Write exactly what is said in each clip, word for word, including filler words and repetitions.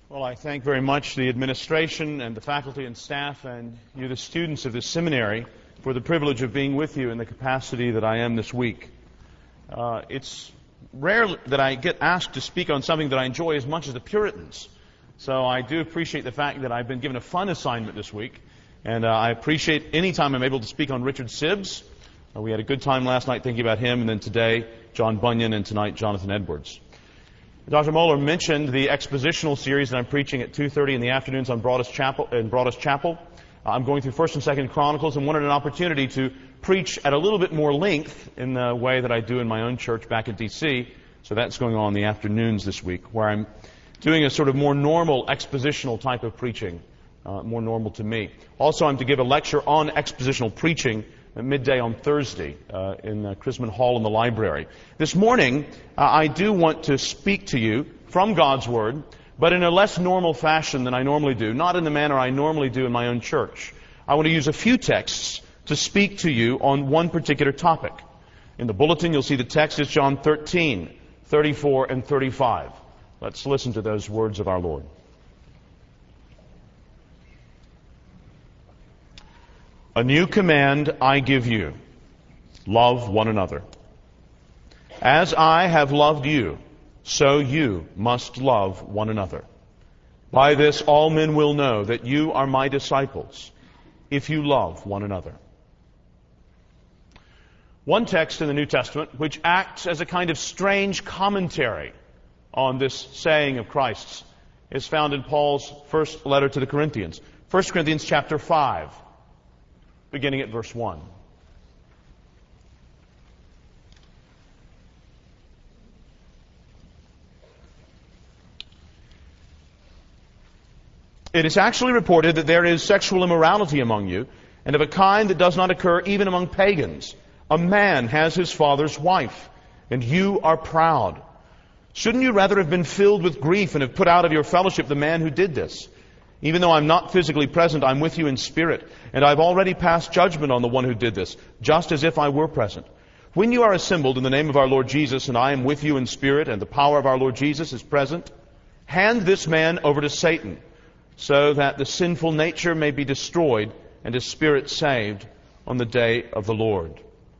Well, I thank very much the administration and the faculty and staff and you, the students of this seminary, for the privilege of being with you in the capacity that I am this week. Uh, it's rare that I get asked to speak on something that I enjoy as much as the Puritans. So I do appreciate the fact that I've been given a fun assignment this week. And uh, I appreciate any time I'm able to speak on Richard Sibbes. Uh, we had a good time last night thinking about him, and then today, John Bunyan, and tonight, Jonathan Edwards. Doctor Moeller mentioned the expositional series that I'm preaching at two thirty in the afternoons on Broadus Chapel, in Broadus Chapel. Uh, I'm going through First and Second Chronicles and wanted an opportunity to preach at a little bit more length in the way that I do in my own church back in D C So that's going on in the afternoons this week, where I'm doing a sort of more normal expositional type of preaching, uh, more normal to me. Also, I'm to give a lecture on expositional preaching at midday on Thursday uh, in uh, Chrisman Hall in the library. This morning, uh, I do want to speak to you from God's Word, but in a less normal fashion than I normally do, not in the manner I normally do in my own church. I want to use a few texts to speak to you on one particular topic. In the bulletin, you'll see the text is John thirteen, thirty-four, and thirty-five. Let's listen to those words of our Lord. A new command I give you, love one another. As I have loved you, so you must love one another. By this all men will know that you are my disciples, if you love one another. One text in the New Testament which acts as a kind of strange commentary on this saying of Christ's is found in Paul's first letter to the Corinthians. First Corinthians chapter five. Beginning at verse one. It is actually reported that there is sexual immorality among you, and of a kind that does not occur even among pagans. A man has his father's wife, and you are proud. Shouldn't you rather have been filled with grief and have put out of your fellowship the man who did this? Even though I'm not physically present, I'm with you in spirit, and I've already passed judgment on the one who did this, just as if I were present. When you are assembled in the name of our Lord Jesus, and I am with you in spirit, and the power of our Lord Jesus is present, hand this man over to Satan, so that the sinful nature may be destroyed, and his spirit saved on the day of the Lord.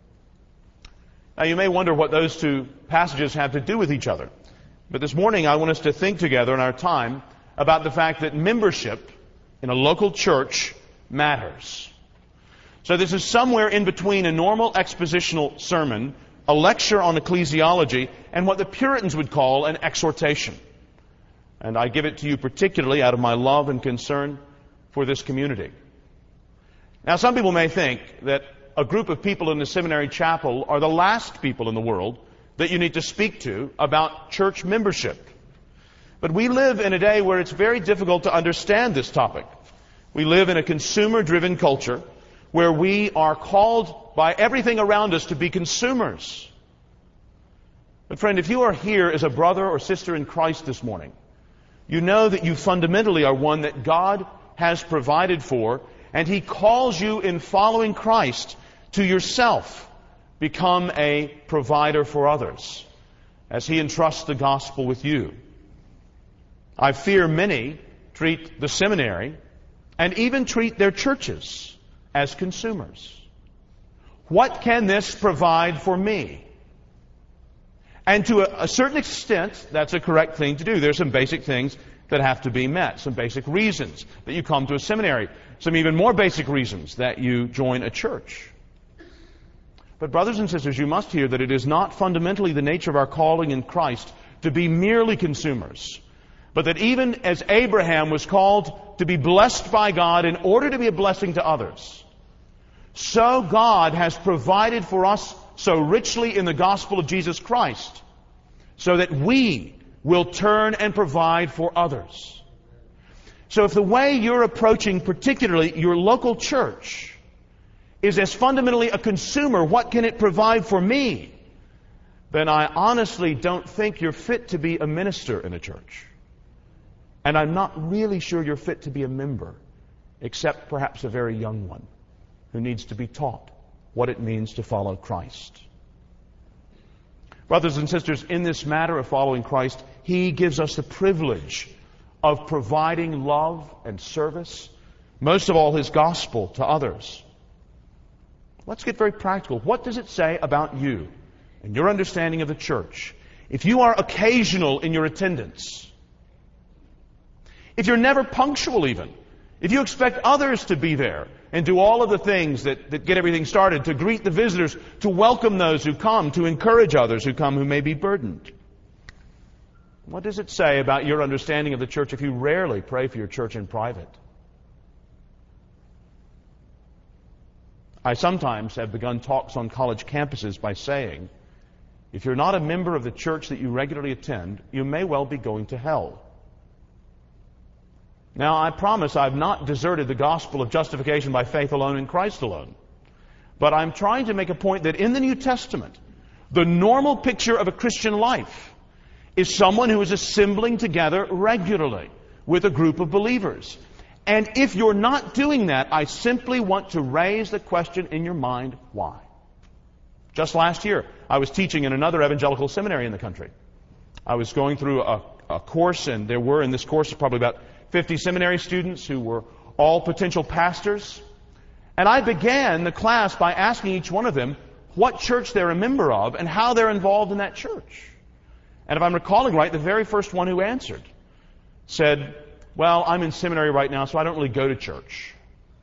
Now you may wonder what those two passages have to do with each other. But this morning I want us to think together in our time about the fact that membership in a local church matters. So this is somewhere in between a normal expositional sermon, a lecture on ecclesiology, and what the Puritans would call an exhortation. And I give it to you particularly out of my love and concern for this community. Now some people may think that a group of people in the seminary chapel are the last people in the world that you need to speak to about church membership. But we live in a day where it's very difficult to understand this topic. We live in a consumer-driven culture where we are called by everything around us to be consumers. But friend, if you are here as a brother or sister in Christ this morning, you know that you fundamentally are one that God has provided for, and He calls you in following Christ to yourself become a provider for others as He entrusts the gospel with you. I fear many treat the seminary and even treat their churches as consumers. What can this provide for me? And to a, a certain extent, that's a correct thing to do. There's some basic things that have to be met, some basic reasons that you come to a seminary, some even more basic reasons that you join a church. But brothers and sisters, you must hear that it is not fundamentally the nature of our calling in Christ to be merely consumers, but that even as Abraham was called to be blessed by God in order to be a blessing to others, so God has provided for us so richly in the gospel of Jesus Christ, so that we will turn and provide for others. So if the way you're approaching particularly your local church is as fundamentally a consumer, what can it provide for me? Then I honestly don't think you're fit to be a minister in a church. And I'm not really sure you're fit to be a member, except perhaps a very young one who needs to be taught what it means to follow Christ. Brothers and sisters, in this matter of following Christ, He gives us the privilege of providing love and service, most of all His gospel to others. Let's get very practical. What does it say about you and your understanding of the church if you are occasional in your attendance? If you're never punctual even? If you expect others to be there and do all of the things that, that get everything started, to greet the visitors, to welcome those who come, to encourage others who come who may be burdened? What does it say about your understanding of the church if you rarely pray for your church in private? I sometimes have begun talks on college campuses by saying, if you're not a member of the church that you regularly attend, you may well be going to hell. Now, I promise I've not deserted the gospel of justification by faith alone in Christ alone. But I'm trying to make a point that in the New Testament, the normal picture of a Christian life is someone who is assembling together regularly with a group of believers. And if you're not doing that, I simply want to raise the question in your mind, why? Just last year, I was teaching in another evangelical seminary in the country. I was going through a, a course, and there were in this course probably about fifty seminary students who were all potential pastors. And I began the class by asking each one of them what church they're a member of and how they're involved in that church. And if I'm recalling right, the very first one who answered said, well, I'm in seminary right now, so I don't really go to church.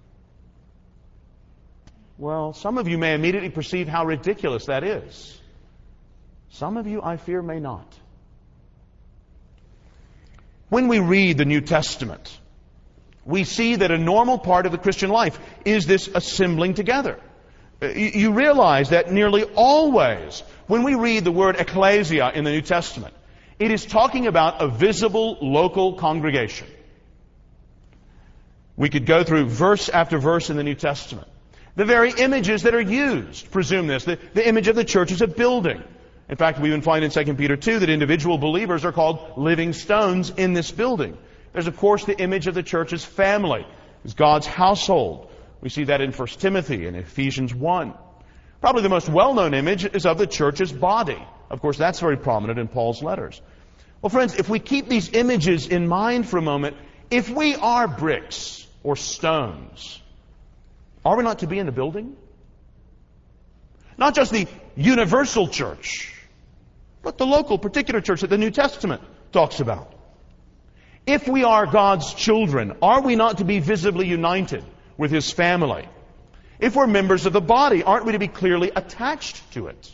Well, some of you may immediately perceive how ridiculous that is. Some of you, I fear, may not. When we read the New Testament, we see that a normal part of the Christian life is this assembling together. You realize that nearly always, when we read the word ecclesia in the New Testament, it is talking about a visible local congregation. We could go through verse after verse in the New Testament. The very images that are used presume this. The, the image of the church is a building. In fact, we even find in Second Peter two that individual believers are called living stones in this building. There's, of course, the image of the church as family, as God's household. We see that in First Timothy and Ephesians one. Probably the most well-known image is of the church's body. Of course, that's very prominent in Paul's letters. Well, friends, if we keep these images in mind for a moment, if we are bricks or stones, are we not to be in the building? Not just the universal church, but the local, particular church that the New Testament talks about. If we are God's children, are we not to be visibly united with His family? If we're members of the body, aren't we to be clearly attached to it?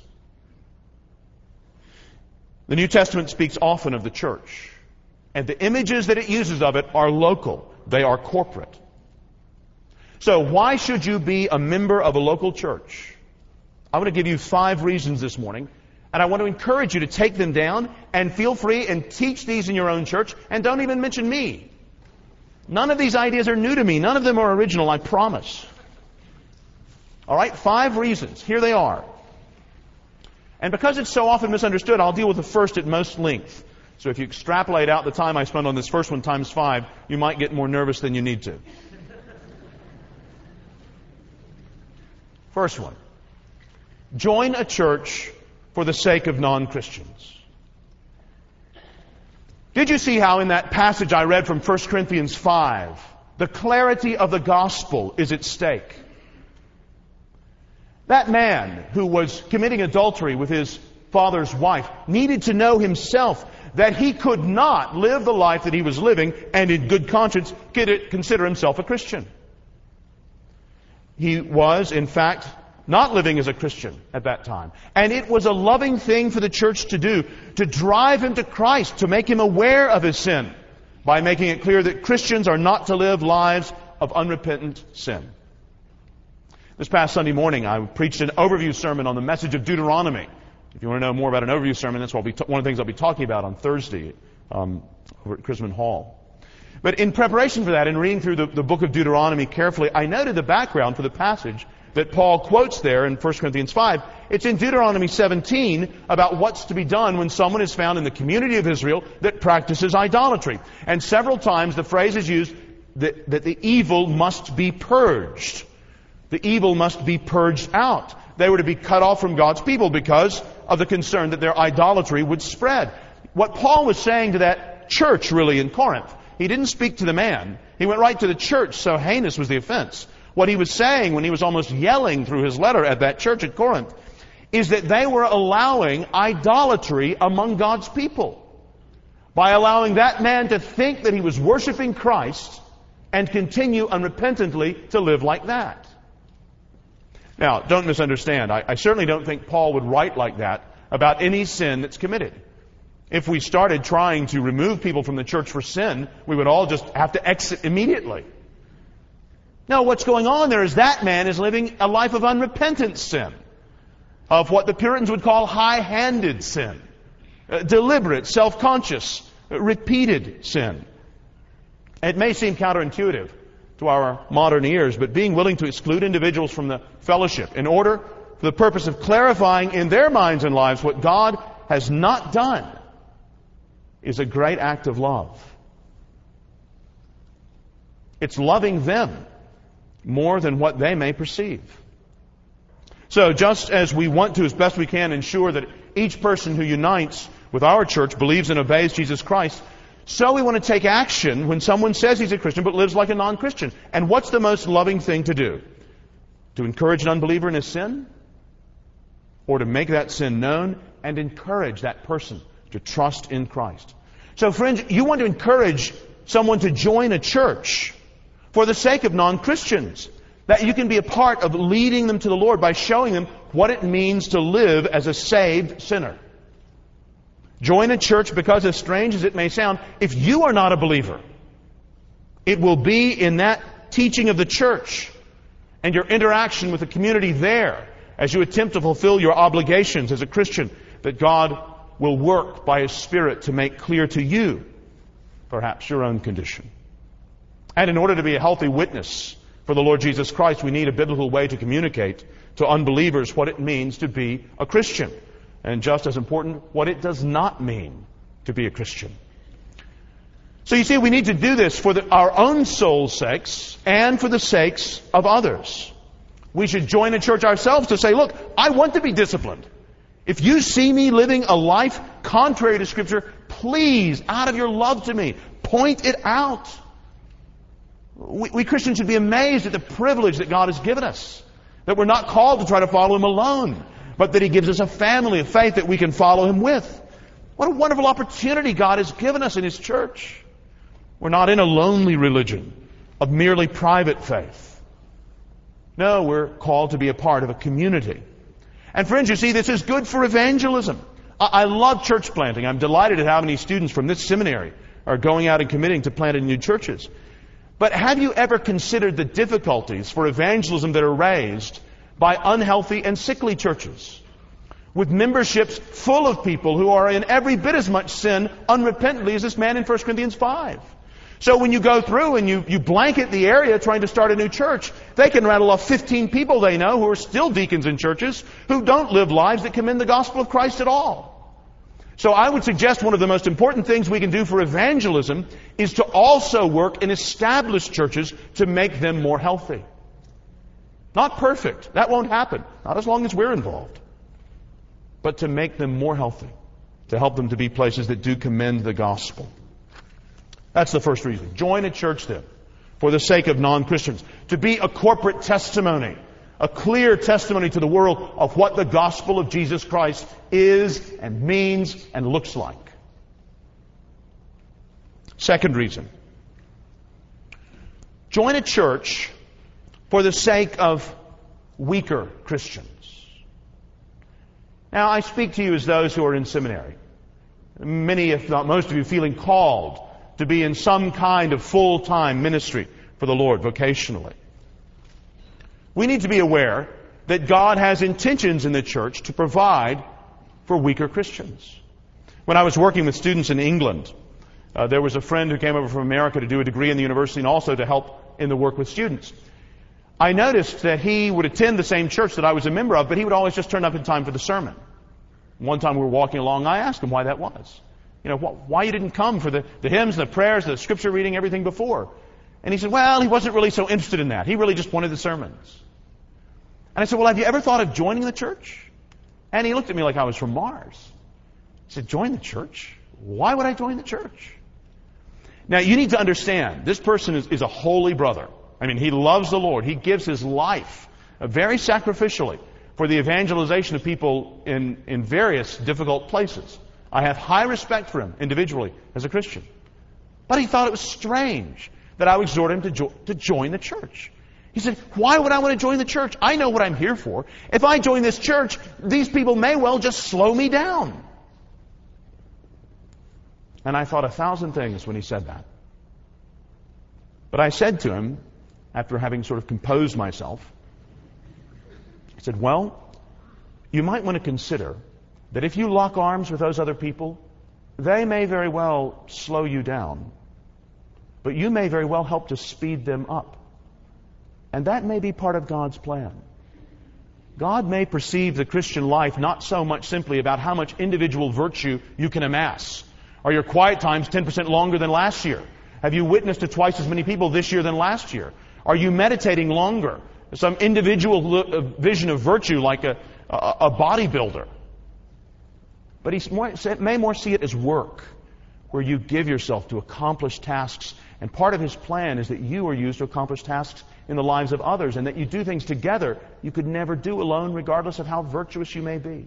The New Testament speaks often of the church, and the images that it uses of it are local. They are corporate. So why should you be a member of a local church? I want to give you five reasons this morning, and I want to encourage you to take them down and feel free and teach these in your own church, and don't even mention me. None of these ideas are new to me. None of them are original, I promise. All right, five reasons. Here they are. And because it's so often misunderstood, I'll deal with the first at most length. So if you extrapolate out the time I spent on this first one times five, you might get more nervous than you need to. First one. Join a church for the sake of non-Christians. Did you see how in that passage I read from First Corinthians five, the clarity of the gospel is at stake? That man who was committing adultery with his father's wife needed to know himself that he could not live the life that he was living and in good conscience consider himself a Christian. He was, in fact, not living as a Christian at that time. And it was a loving thing for the church to do, to drive him to Christ, to make him aware of his sin, by making it clear that Christians are not to live lives of unrepentant sin. This past Sunday morning, I preached an overview sermon on the message of Deuteronomy. If you want to know more about an overview sermon, that's what I'll be t- one of the things I'll be talking about on Thursday um, over at Chrisman Hall. But in preparation for that, and reading through the, the book of Deuteronomy carefully, I noted the background for the passage that Paul quotes there in First Corinthians five. It's in Deuteronomy seventeen about what's to be done when someone is found in the community of Israel that practices idolatry. And several times the phrase is used that, that the evil must be purged. The evil must be purged out. They were to be cut off from God's people because of the concern that their idolatry would spread. What Paul was saying to that church really in Corinth He didn't speak to the man. He went right to the church, so heinous was the offense. What he was saying when he was almost yelling through his letter at that church at Corinth is that they were allowing idolatry among God's people by allowing that man to think that he was worshiping Christ and continue unrepentantly to live like that. Now, don't misunderstand. I, I certainly don't think Paul would write like that about any sin that's committed. If we started trying to remove people from the church for sin, we would all just have to exit immediately. No, what's going on there is that man is living a life of unrepentant sin, of what the Puritans would call high-handed sin, uh, deliberate, self-conscious, uh, repeated sin. It may seem counterintuitive to our modern ears, but being willing to exclude individuals from the fellowship in order for the purpose of clarifying in their minds and lives what God has not done is a great act of love. It's loving them more than what they may perceive. So just as we want to, as best we can, ensure that each person who unites with our church believes and obeys Jesus Christ, so we want to take action when someone says he's a Christian but lives like a non-Christian. And what's the most loving thing to do? To encourage an unbeliever in his sin? Or to make that sin known and encourage that person to trust in Christ? So friends, you want to encourage someone to join a church for the sake of non-Christians, that you can be a part of leading them to the Lord by showing them what it means to live as a saved sinner. Join a church because, as strange as it may sound, if you are not a believer, it will be in that teaching of the church and your interaction with the community there as you attempt to fulfill your obligations as a Christian that God will work by His Spirit to make clear to you, perhaps, your own condition. And in order to be a healthy witness for the Lord Jesus Christ, we need a biblical way to communicate to unbelievers what it means to be a Christian. And just as important, what it does not mean to be a Christian. So you see, we need to do this for the, our own soul's sakes and for the sakes of others. We should join a church ourselves to say, look, I want to be disciplined. If you see me living a life contrary to Scripture, please, out of your love to me, point it out. We, we Christians should be amazed at the privilege that God has given us. That we're not called to try to follow Him alone, but that He gives us a family of faith that we can follow Him with. What a wonderful opportunity God has given us in His church. We're not in a lonely religion of merely private faith. No, we're called to be a part of a community. And friends, you see, this is good for evangelism. I, I love church planting. I'm delighted at how many students from this seminary are going out and committing to planting new churches. But have you ever considered the difficulties for evangelism that are raised by unhealthy and sickly churches, with memberships full of people who are in every bit as much sin unrepentantly as this man in First Corinthians five? So when you go through and you, you blanket the area trying to start a new church, they can rattle off fifteen people they know who are still deacons in churches who don't live lives that commend the gospel of Christ at all. So I would suggest one of the most important things we can do for evangelism is to also work in established churches to make them more healthy. Not perfect. That won't happen. Not as long as we're involved. But to make them more healthy. To help them to be places that do commend the gospel. That's the first reason. Join a church then, for the sake of non-Christians. To be a corporate testimony. A clear testimony to the world of what the gospel of Jesus Christ is and means and looks like. Second reason. Join a church for the sake of weaker Christians. Now, I speak to you as those who are in seminary. Many, if not most of you, feeling called to be in some kind of full-time ministry for the Lord vocationally. We need to be aware that God has intentions in the church to provide for weaker Christians. When I was working with students in England, uh, there was a friend who came over from America to do a degree in the university and also to help in the work with students. I noticed that he would attend the same church that I was a member of, but he would always just turn up in time for the sermon. One time we were walking along, I asked him why that was. You know, wh- why you didn't come for the, the hymns, the prayers, the scripture reading, everything before. And he said, well, he wasn't really so interested in that. He really just wanted the sermons. And I said, well, have you ever thought of joining the church? And he looked at me like I was from Mars. He said, join the church? Why would I join the church? Now, you need to understand, this person is, is a holy brother. I mean, he loves the Lord. He gives his life uh, very sacrificially for the evangelization of people in, in various difficult places. I have high respect for him individually as a Christian. But he thought it was strange that I would exhort him to, jo- to join the church. He said, why would I want to join the church? I know what I'm here for. If I join this church, these people may well just slow me down. And I thought a thousand things when he said that. But I said to him, after having sort of composed myself, I said, well, you might want to consider that if you lock arms with those other people, they may very well slow you down, but you may very well help to speed them up. And that may be part of God's plan. God may perceive the Christian life not so much simply about how much individual virtue you can amass. Are your quiet times ten percent longer than last year? Have you witnessed to twice as many people this year than last year? Are you meditating longer? Some individual vision of virtue like a, a, a bodybuilder. But he may more see it as work, where you give yourself to accomplish tasks. And part of his plan is that you are used to accomplish tasks in the lives of others, and that you do things together you could never do alone, regardless of how virtuous you may be.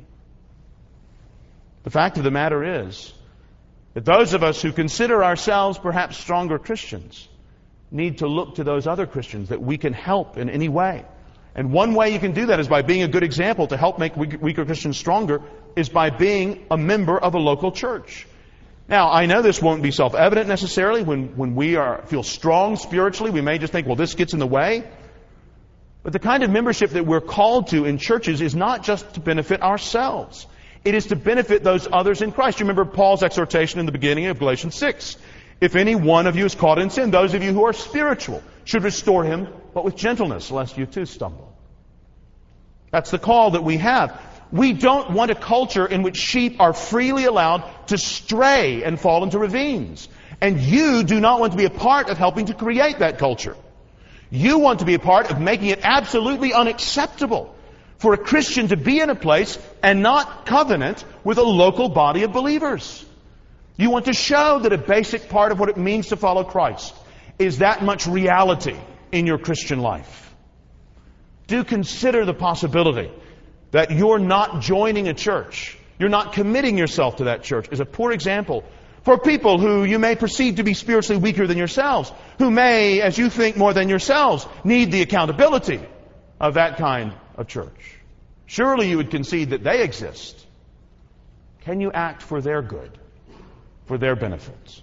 The fact of the matter is that those of us who consider ourselves perhaps stronger Christians need to look to those other Christians that we can help in any way. And one way you can do that is by being a good example to help make weaker Christians stronger, is by being a member of a local church. Now, I know this won't be self-evident necessarily. When, when we are feel strong spiritually, we may just think, well, this gets in the way. But the kind of membership that we're called to in churches is not just to benefit ourselves. It is to benefit those others in Christ. You remember Paul's exhortation in the beginning of Galatians six. If any one of you is caught in sin, those of you who are spiritual should restore him, but with gentleness, lest you too stumble. That's the call that we have. We don't want a culture in which sheep are freely allowed to stray and fall into ravines. And you do not want to be a part of helping to create that culture. You want to be a part of making it absolutely unacceptable for a Christian to be in a place and not covenant with a local body of believers. You want to show that a basic part of what it means to follow Christ is that much reality in your Christian life. Do consider the possibility that you're not joining a church, you're not committing yourself to that church, is a poor example for people who you may perceive to be spiritually weaker than yourselves, who may, as you think more than yourselves, need the accountability of that kind of church. Surely you would concede that they exist. Can you act for their good, for their benefits?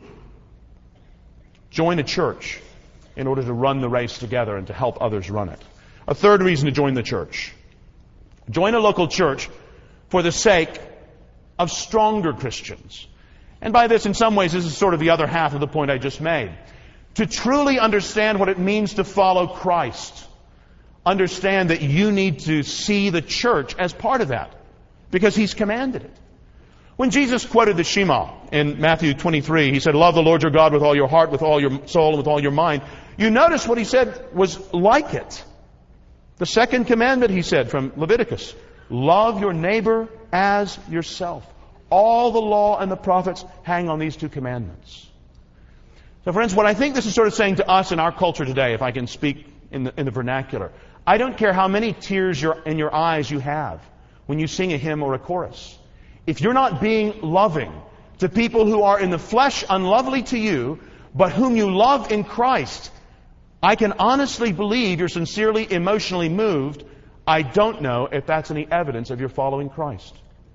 Join a church in order to run the race together and to help others run it. A third reason to join the church. Join a local church for the sake of stronger Christians. And by this, in some ways, this is sort of the other half of the point I just made. To truly understand what it means to follow Christ, understand that you need to see the church as part of that, because He's commanded it. When Jesus quoted the Shema in Matthew twenty-three, He said, love the Lord your God with all your heart, with all your soul, and with all your mind. You notice what He said was like it. The second commandment, He said, from Leviticus, love your neighbor as yourself. All the law and the prophets hang on these two commandments. So friends, what I think this is sort of saying to us in our culture today, if I can speak in the, in the vernacular, I don't care how many tears you're, in your eyes you have when you sing a hymn or a chorus. If you're not being loving to people who are in the flesh unlovely to you, but whom you love in Christ, I can honestly believe you're sincerely emotionally moved. I don't know if that's any evidence of your following Christ.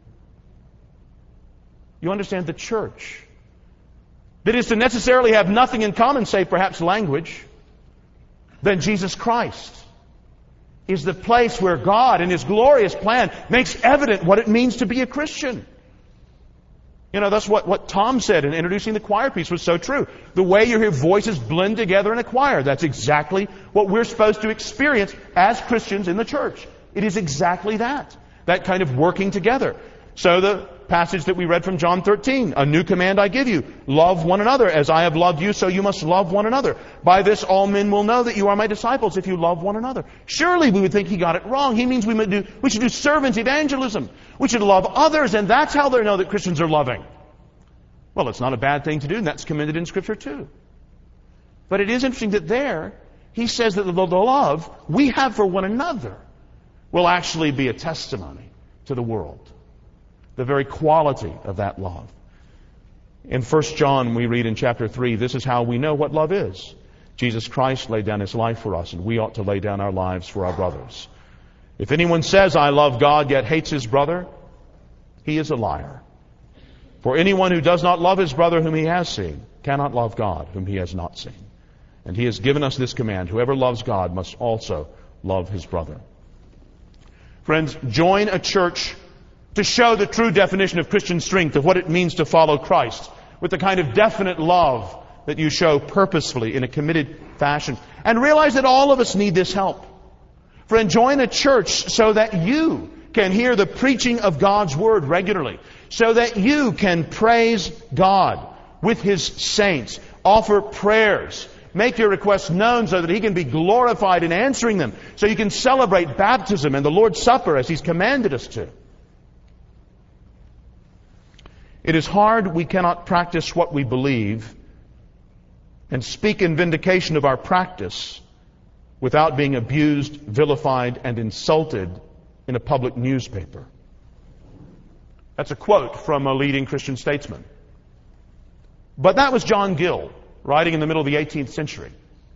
You understand, the church, that is to necessarily have nothing in common, save perhaps language, than Jesus Christ, is the place where God, in His glorious plan, makes evident what it means to be a Christian. You know, that's what, what Tom said in introducing the choir piece was so true. The way you hear voices blend together in a choir, that's exactly what we're supposed to experience as Christians in the church. It is exactly that. That kind of working together. So the passage that we read from John thirteen, a new command I give you, love one another. As I have loved you, so you must love one another. By this all men will know that you are my disciples, if you love one another. Surely we would think he got it wrong. He means we, would do, we should do servant evangelism. We should love others, and that's how they know that Christians are loving. Well, it's not a bad thing to do, and that's commended in Scripture too. But it is interesting that there, he says that the, the love we have for one another will actually be a testimony to the world. The very quality of that love. In First John, we read in chapter three, this is how we know what love is. Jesus Christ laid down His life for us, and we ought to lay down our lives for our brothers. If anyone says, I love God, yet hates his brother, he is a liar. For anyone who does not love his brother whom he has seen cannot love God whom he has not seen. And He has given us this command, whoever loves God must also love his brother. Friends, join a church to show the true definition of Christian strength, of what it means to follow Christ, with the kind of definite love that you show purposefully in a committed fashion. And realize that all of us need this help. Friend, join a church so that you can hear the preaching of God's Word regularly, so that you can praise God with His saints, offer prayers, make your requests known so that He can be glorified in answering them, so you can celebrate baptism and the Lord's Supper as He's commanded us to. It is hard we cannot practice what we believe and speak in vindication of our practice without being abused, vilified, and insulted in a public newspaper. That's a quote from a leading Christian statesman. But that was John Gill, writing in the middle of the eighteenth century.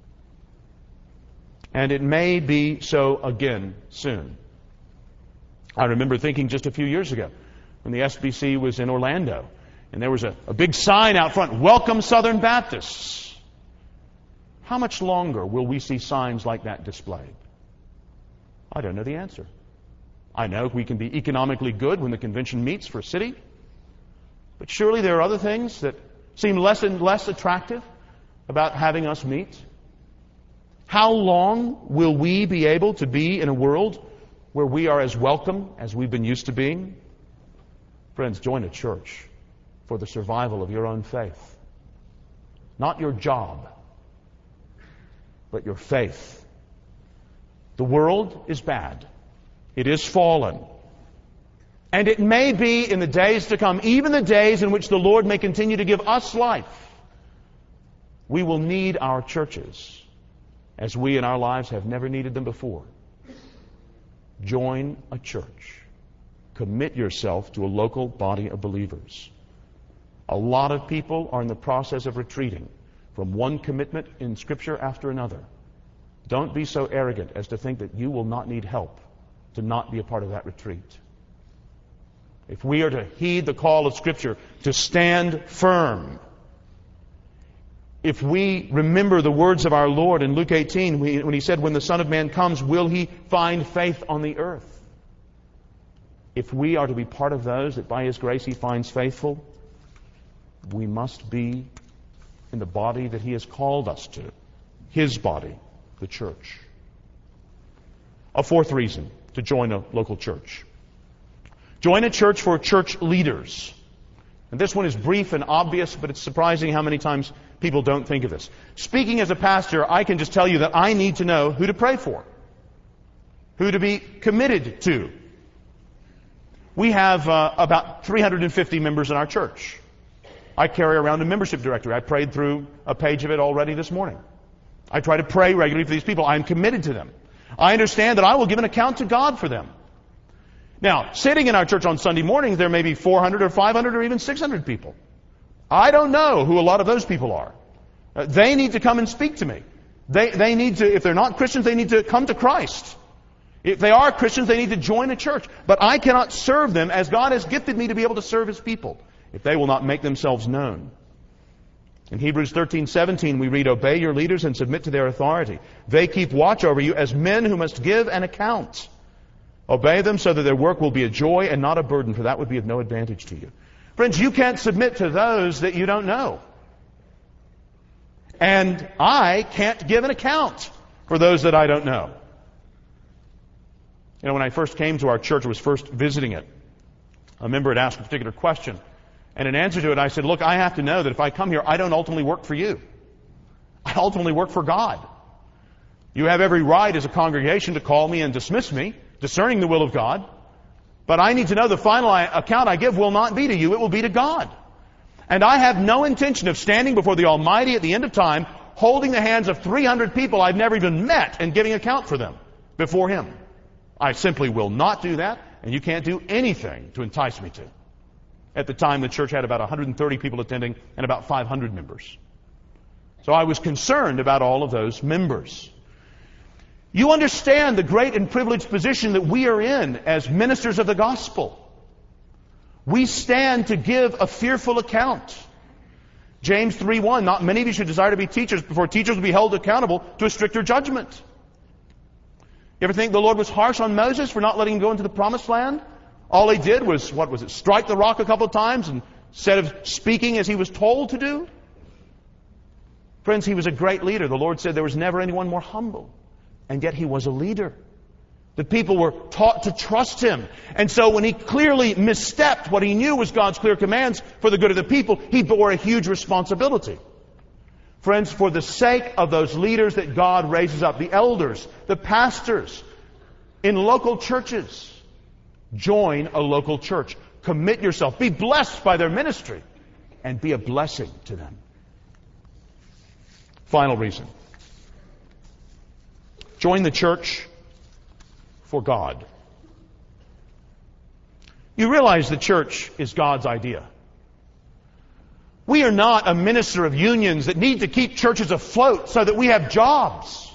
And it may be so again soon. I remember thinking just a few years ago, when the S B C was in Orlando, and there was a, a big sign out front, Welcome Southern Baptists. How much longer will we see signs like that displayed? I don't know the answer. I know we can be economically good when the convention meets for a city, but surely there are other things that seem less and less attractive about having us meet. How long will we be able to be in a world where we are as welcome as we've been used to being? Friends, join a church for the survival of your own faith. Not your job, but your faith. The world is bad. It is fallen. And it may be in the days to come, even the days in which the Lord may continue to give us life, we will need our churches as we in our lives have never needed them before. Join a church. Commit yourself to a local body of believers. A lot of people are in the process of retreating from one commitment in Scripture after another. Don't be so arrogant as to think that you will not need help to not be a part of that retreat. If we are to heed the call of Scripture to stand firm, if we remember the words of our Lord in Luke eighteen, when He said, when the Son of Man comes, will He find faith on the earth? If we are to be part of those that by His grace He finds faithful, we must be in the body that He has called us to. His body, the church. A fourth reason to join a local church. Join a church for church leaders. And this one is brief and obvious, but it's surprising how many times people don't think of this. Speaking as a pastor, I can just tell you that I need to know who to pray for, who to be committed to. We have uh, about three hundred fifty members in our church. I carry around a membership directory. I prayed through a page of it already this morning. I try to pray regularly for these people. I am committed to them. I understand that I will give an account to God for them. Now, sitting in our church on Sunday mornings, there may be four hundred or five hundred or even six hundred people. I don't know who a lot of those people are. Uh, they need to come and speak to me. They, they need to, if they're not Christians, they need to come to Christ. If they are Christians, they need to join a church. But I cannot serve them as God has gifted me to be able to serve His people if they will not make themselves known. In Hebrews thirteen seventeen, we read, obey your leaders and submit to their authority. They keep watch over you as men who must give an account. Obey them so that their work will be a joy and not a burden, for that would be of no advantage to you. Friends, you can't submit to those that you don't know. And I can't give an account for those that I don't know. You know, when I first came to our church, I was first visiting it, a member had asked a particular question. And in answer to it, I said, look, I have to know that if I come here, I don't ultimately work for you. I ultimately work for God. You have every right as a congregation to call me and dismiss me, discerning the will of God. But I need to know the final account I give will not be to you, it will be to God. And I have no intention of standing before the Almighty at the end of time, holding the hands of three hundred people I've never even met and giving account for them before Him. I simply will not do that, and you can't do anything to entice me to. At the time, the church had about one hundred thirty people attending and about five hundred members. So I was concerned about all of those members. You understand the great and privileged position that we are in as ministers of the gospel. We stand to give a fearful account. James three one, not many of you should desire to be teachers, before teachers will be held accountable to a stricter judgment. You ever think the Lord was harsh on Moses for not letting him go into the promised land? All he did was, what was it, strike the rock a couple of times and instead of speaking as he was told to do? Friends, he was a great leader. The Lord said there was never anyone more humble. And yet he was a leader. The people were taught to trust him. And so when he clearly misstepped what he knew was God's clear commands for the good of the people, he bore a huge responsibility. Friends, for the sake of those leaders that God raises up, the elders, the pastors, in local churches, join a local church. Commit yourself. Be blessed by their ministry. And be a blessing to them. Final reason. Join the church for God. You realize the church is God's idea. We are not a minister of unions that need to keep churches afloat so that we have jobs.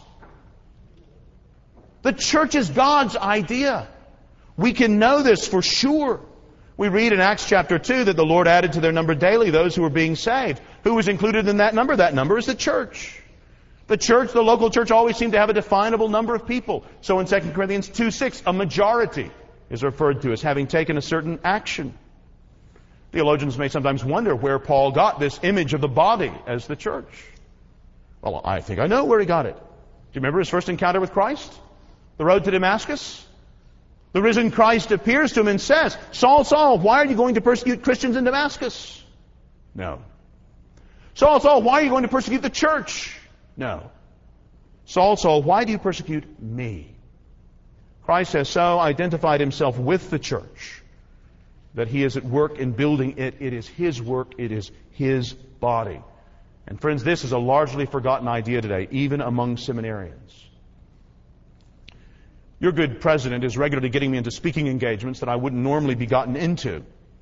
The church is God's idea. We can know this for sure. We read in Acts chapter two that the Lord added to their number daily those who were being saved. Who was included in that number? That number is the church. The church, the local church, always seemed to have a definable number of people. So in Second Corinthians two six, a majority is referred to as having taken a certain action. Theologians may sometimes wonder where Paul got this image of the body as the church. Well, I think I know where he got it. Do you remember his first encounter with Christ? The road to Damascus? The risen Christ appears to him and says, Saul, Saul, why are you going to persecute Christians in Damascus? No. Saul, Saul, why are you going to persecute the church? No. Saul, Saul, why do you persecute me? Christ has so identified himself with the church that he is at work in building it. It is his work. It is his body. And friends, this is a largely forgotten idea today, even among seminarians. Your good president is regularly getting me into speaking engagements that I wouldn't normally be gotten into.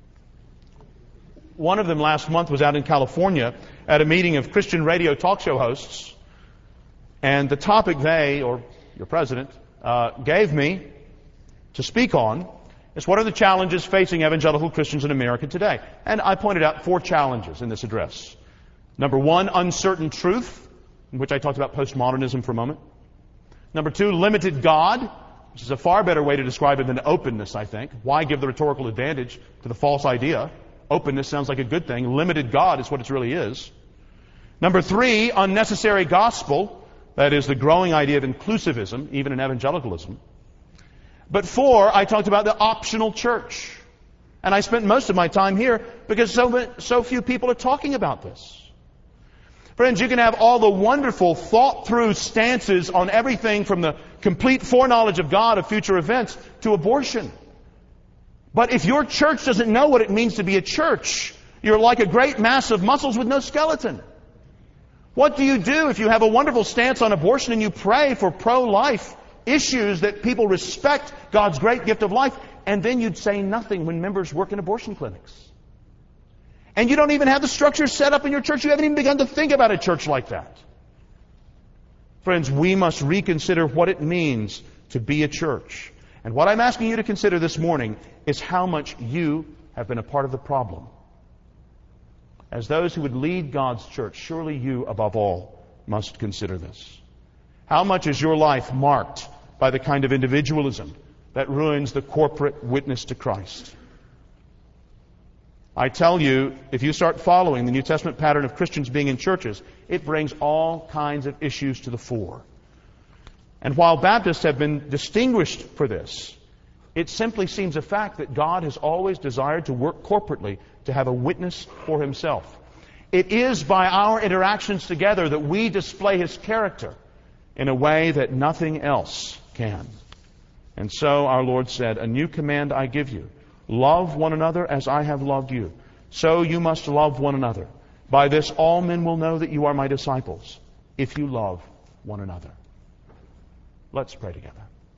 One of them last month was out in California at a meeting of Christian radio talk show hosts. And the topic they, or your president, uh, gave me to speak on is what are the challenges facing evangelical Christians in America today? And I pointed out four challenges in this address. Number one, uncertain truth, in which I talked about postmodernism for a moment. Number two, limited God, which is a far better way to describe it than openness, I think. Why give the rhetorical advantage to the false idea? Openness sounds like a good thing. Limited God is what it really is. Number three, unnecessary gospel. That is the growing idea of inclusivism, even in evangelicalism. But four, I talked about the optional church. And I spent most of my time here because so, so few people are talking about this. Friends, you can have all the wonderful, thought-through stances on everything from the complete foreknowledge of God of future events to abortion. But if your church doesn't know what it means to be a church, you're like a great mass of muscles with no skeleton. What do you do if you have a wonderful stance on abortion and you pray for pro-life issues that people respect God's great gift of life, and then you'd say nothing when members work in abortion clinics? And you don't even have the structure set up in your church. You haven't even begun to think about a church like that. Friends, we must reconsider what it means to be a church. And what I'm asking you to consider this morning is how much you have been a part of the problem. As those who would lead God's church, surely you, above all, must consider this. How much is your life marked by the kind of individualism that ruins the corporate witness to Christ? I tell you, if you start following the New Testament pattern of Christians being in churches, it brings all kinds of issues to the fore. And while Baptists have been distinguished for this, it simply seems a fact that God has always desired to work corporately to have a witness for himself. It is by our interactions together that we display his character in a way that nothing else can. And so our Lord said, "A new command I give you. Love one another as I have loved you. so you must love one another. By this all men will know that you are my disciples, if you love one another. Let's pray together.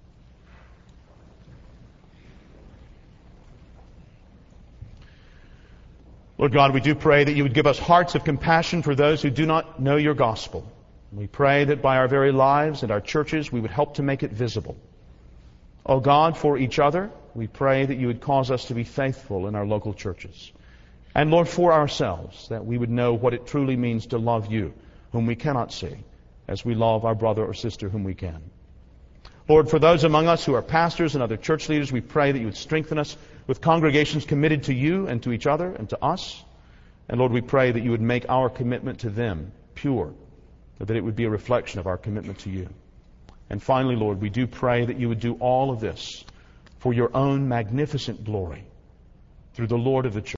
Lord God, we do pray that you would give us hearts of compassion for those who do not know your gospel. We pray that by our very lives and our churches we would help to make it visible. Oh God, for each other, we pray that you would cause us to be faithful in our local churches. And Lord, for ourselves, that we would know what it truly means to love you, whom we cannot see, as we love our brother or sister whom we can. Lord, for those among us who are pastors and other church leaders, we pray that you would strengthen us with congregations committed to you and to each other and to us. And Lord, we pray that you would make our commitment to them pure, that it would be a reflection of our commitment to you. And finally, Lord, we do pray that you would do all of this for your own magnificent glory through the Lord of the church.